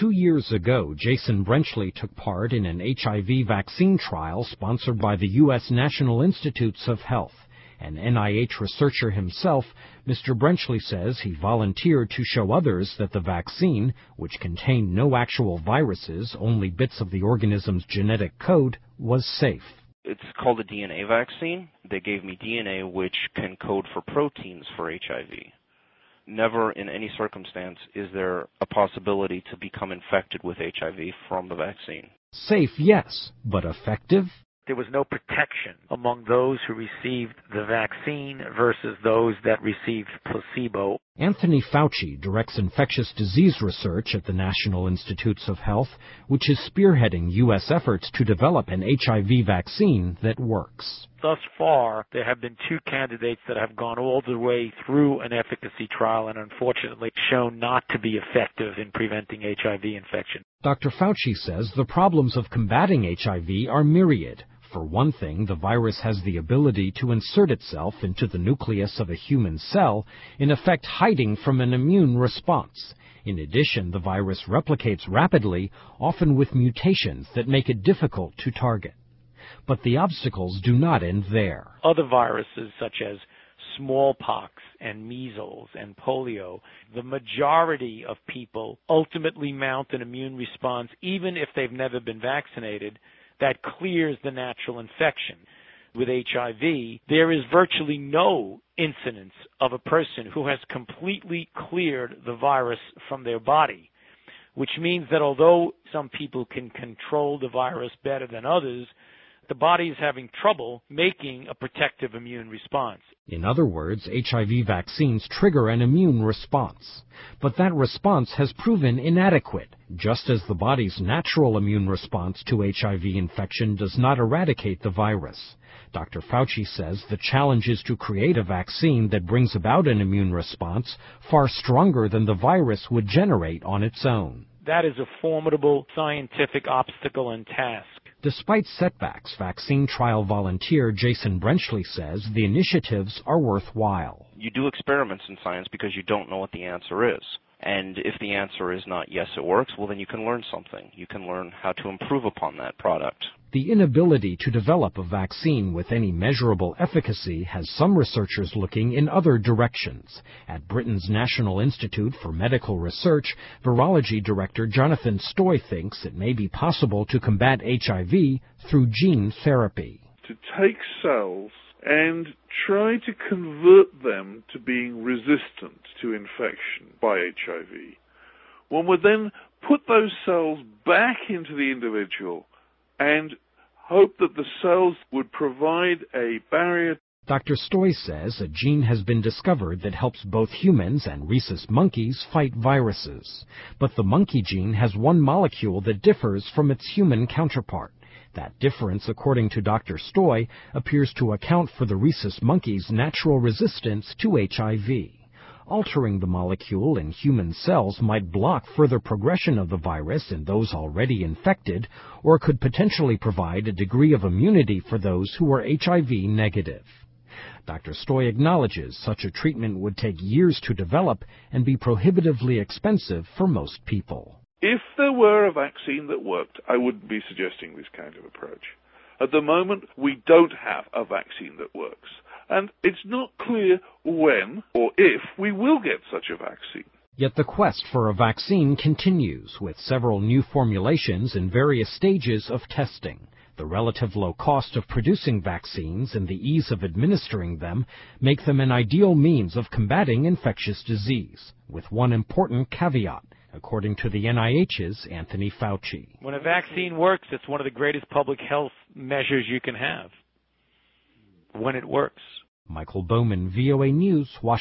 2 years ago, Jason Brenchley took part in an HIV vaccine trial sponsored by the U.S. National Institutes of Health. An NIH researcher himself, Mr. Brenchley says he volunteered to show others that the vaccine, which contained no actual viruses, only bits of the organism's genetic code, was safe. It's called a DNA vaccine. They gave me DNA which can code for proteins for HIV. Never in any circumstance is there a possibility to become infected with HIV from the vaccine. Safe, yes, but effective? There was no protection among those who received the vaccine versus those that received placebo. Anthony Fauci directs infectious disease research at the National Institutes of Health, which is spearheading U.S. efforts to develop an HIV vaccine that works. Thus far, there have been 2 candidates that have gone all the way through an efficacy trial and unfortunately shown not to be effective in preventing HIV infection. Dr. Fauci says the problems of combating HIV are myriad. For one thing, the virus has the ability to insert itself into the nucleus of a human cell, in effect hiding from an immune response. In addition, the virus replicates rapidly, often with mutations that make it difficult to target. But the obstacles do not end there. Other viruses such as smallpox and measles and polio, the majority of people ultimately mount an immune response even if they've never been vaccinated that clears the natural infection. With HIV, there is virtually no incidence of a person who has completely cleared the virus from their body, which means that although some people can control the virus better than others, the body is having trouble making a protective immune response. In other words, HIV vaccines trigger an immune response. But that response has proven inadequate, just as the body's natural immune response to HIV infection does not eradicate the virus. Dr. Fauci says the challenge is to create a vaccine that brings about an immune response far stronger than the virus would generate on its own. That is a formidable scientific obstacle and task. Despite setbacks, vaccine trial volunteer Jason Brenchley says the initiatives are worthwhile. You do experiments in science because you don't know what the answer is. And if the answer is not yes, it works, well, then you can learn something. You can learn how to improve upon that product. The inability to develop a vaccine with any measurable efficacy has some researchers looking in other directions. At Britain's National Institute for Medical Research, virology director Jonathan Stoy thinks it may be possible to combat HIV through gene therapy. To take cells and try to convert them to being resistant to infection by HIV. One would then put those cells back into the individual and hope that the cells would provide a barrier. Dr. Stoy says a gene has been discovered that helps both humans and rhesus monkeys fight viruses. But the monkey gene has one molecule that differs from its human counterpart. That difference, according to Dr. Stoy, appears to account for the rhesus monkey's natural resistance to HIV. Altering the molecule in human cells might block further progression of the virus in those already infected, or could potentially provide a degree of immunity for those who are HIV negative. Dr. Stoy acknowledges such a treatment would take years to develop and be prohibitively expensive for most people. If there were a vaccine that worked, I wouldn't be suggesting this kind of approach. At the moment, we don't have a vaccine that works. And it's not clear when or if we will get such a vaccine. Yet the quest for a vaccine continues, with several new formulations in various stages of testing. The relative low cost of producing vaccines and the ease of administering them make them an ideal means of combating infectious disease, with one important caveat, according to the NIH's Anthony Fauci. When a vaccine works, it's one of the greatest public health measures you can have. When it works. Michael Bowman, VOA News, Washington.